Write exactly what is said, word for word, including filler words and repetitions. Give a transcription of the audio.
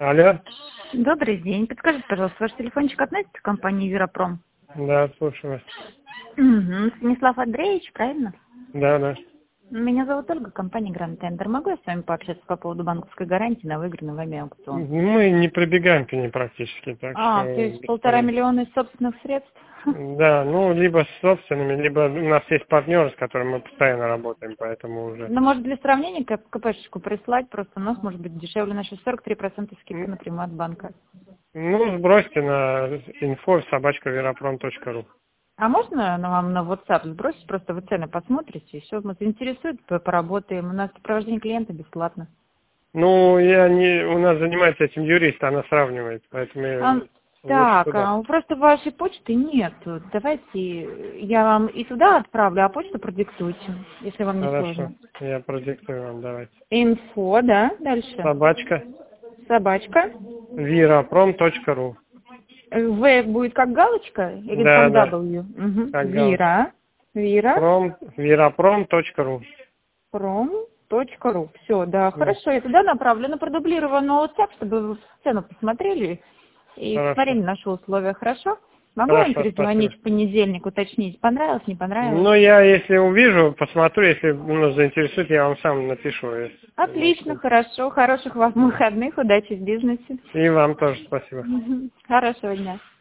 Алло. Добрый день. Подскажите, пожалуйста, ваш телефончик относится к компании Виропром? Да, слушаю вас. Угу. Станислав Андреевич, правильно? Да, да. Меня зовут Ольга, компания Grand Tender. Могу я с вами пообщаться по поводу банковской гарантии на выигранный вами аукцион? Мы не прибегаем к ней практически, так А, что... то есть полтора миллиона из собственных средств? Да, ну, либо с собственными, либо у нас есть партнеры, с которыми мы постоянно работаем, поэтому уже... Ну, может, для сравнения КПшечку прислать, просто у нас может быть дешевле, наши сорок три процента скидка напрямую от банка. Ну, сбросьте на инфо собачка веропром точка ру. А можно на вам на WhatsApp сбросить, просто вы цены посмотрите, еще вас заинтересует, поработаем. У нас сопровождение клиента бесплатно. Ну, я не... У нас занимается этим юрист, она сравнивает, поэтому я... А, Лучше так, туда. а просто вашей почты нет. Давайте я вам и туда отправлю, а почту продиктуйте, если вам не Хорошо, сложно. я продиктую вам, давайте. Инфо, да, дальше. Собачка Собачка. веропром точка ру. В будет как галочка или Да, как да, W? Угу. как галочка. Вира. Вира. Пром, веропром точка ру. Пром.ру. Все, да, Да. хорошо. Я туда направлю на продублированный WhatsApp, чтобы вы цену посмотрели и Хорошо. посмотрели наши условия, хорошо? Могу вам Хорошо, спасибо. перезвонить в понедельник, уточнить, понравилось, не понравилось? Ну, я если увижу, посмотрю, если ну, заинтересует, я вам сам напишу. Если, Отлично, может. хорошо. Хороших вам выходных, удачи в бизнесе. И вам тоже спасибо. Мгм. Хорошего дня.